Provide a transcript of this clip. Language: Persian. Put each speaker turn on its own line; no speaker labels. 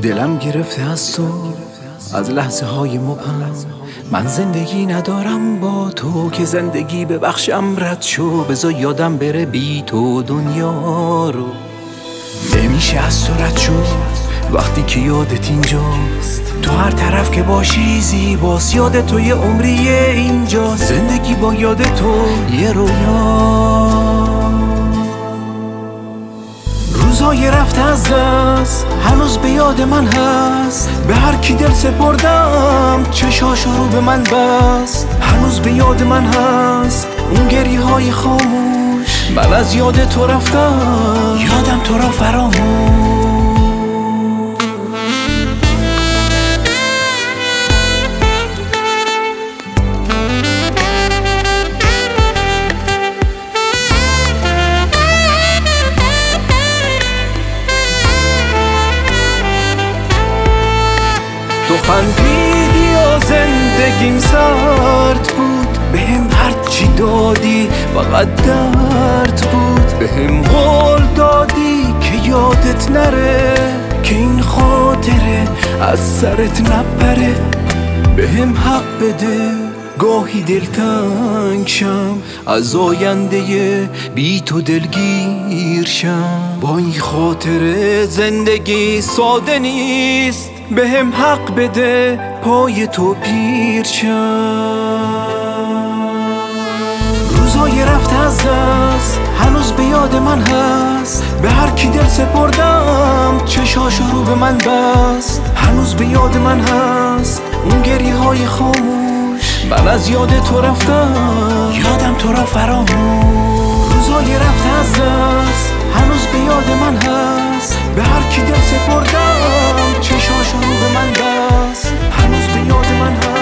دلم گرفته از تو، از لحظه های مبهم. من زندگی ندارم با تو که زندگی ببخشم رد شو. بذار یادم بره بی تو دنیا رو. نمیشه از تو رد شو وقتی که یادت اینجاست. تو هر طرف که باشی زیباست. یاد تو یه عمریه اینجا. زندگی با یاد تو یه رویا. روزای رفته از دست هنوز به یاد من هست. به هر کی دل سپردم چشاشو رو به من بست. هنوز به یاد من هست اون گریه های خاموش. من از یاد تو رفتم یادم تو را فراموش. تو خندیدی و زندگیم سرد بود. بهم هرچی دادی فقط درد بود. بهم قول دادی که یادت نره، که این خاطره از سرت نپره. بهم حق بده گاهی دلتنگ شم، از آینده بی تو دلگیر شم. با این خاطره زندگی ساده نیست. بهم حق بده پای تو پیر شم. روزای رفته از دست هنوز به یاد من هست. به هر کی دل سپردم چشاشو رو به من بست. هنوز به یاد من هست اون گریه های خاموش. من از یاد تو رفتم یادم تو را فراموش. روزای رفته از دست هنوز به یاد من هست. به هر کی دل سپردم چشاشو رو به من بست. هنوز به یاد من هست